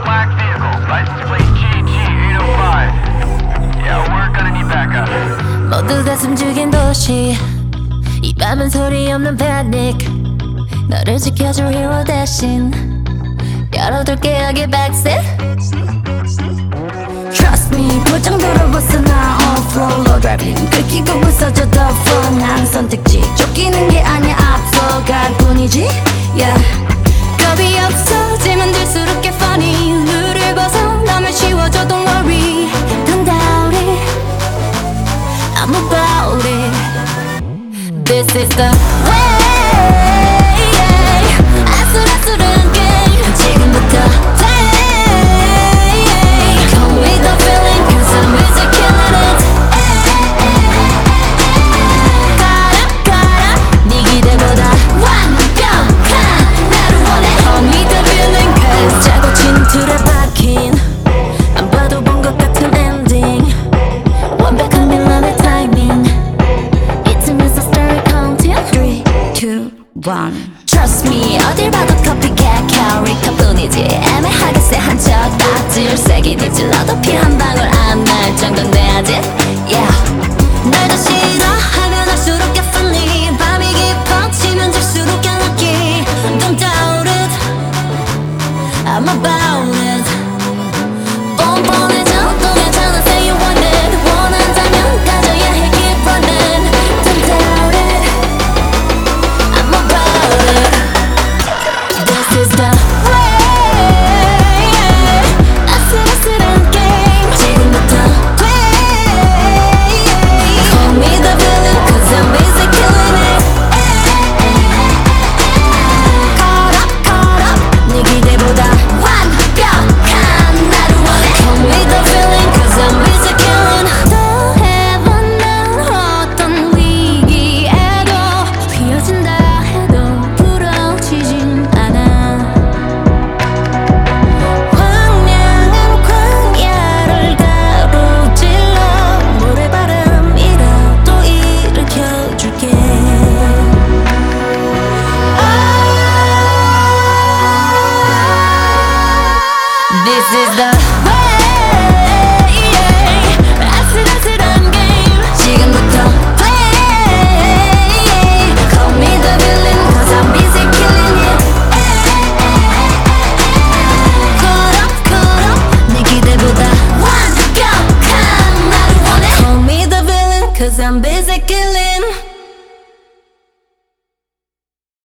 black vehicle, license plate GG805. Yeah, we're gonna need backup. 모두가 숨죽인 도시 이 밤은 소리 없는 panic 너를 지켜줄 hero 대신 열어둘게 여기 backseat Trust me 포장 들어봤어 나 on flow low driving 긁히고 부서져 the flow 난 선택지 쫓기는 게 아니야 앞서갈 뿐이지 yeah 겁이 없어지면 들수록 get funny 룰을 벗어나면 쉬워져 don't worry 단다우리 I'm about it This is the way 아슬아슬한 게임 지금부터 play Come with the feeling cause I'm music killing it 가라 네 기대보다 완벽한 나를 원해 Come with the feeling cause 짜고 친 틀에 박힌 안 봐도 본 것 같은 ending 완벽한 밀란의 타이밍 잊으면서 story counting 3, 2, 1 Trust me 어딜 봐도 copycat 캐릭터뿐이지 애매하게 쎄한 척 딱지를 세게 뒤질러도 피 한 방울 안 날 정도는 돼야지 Yeah 널 다시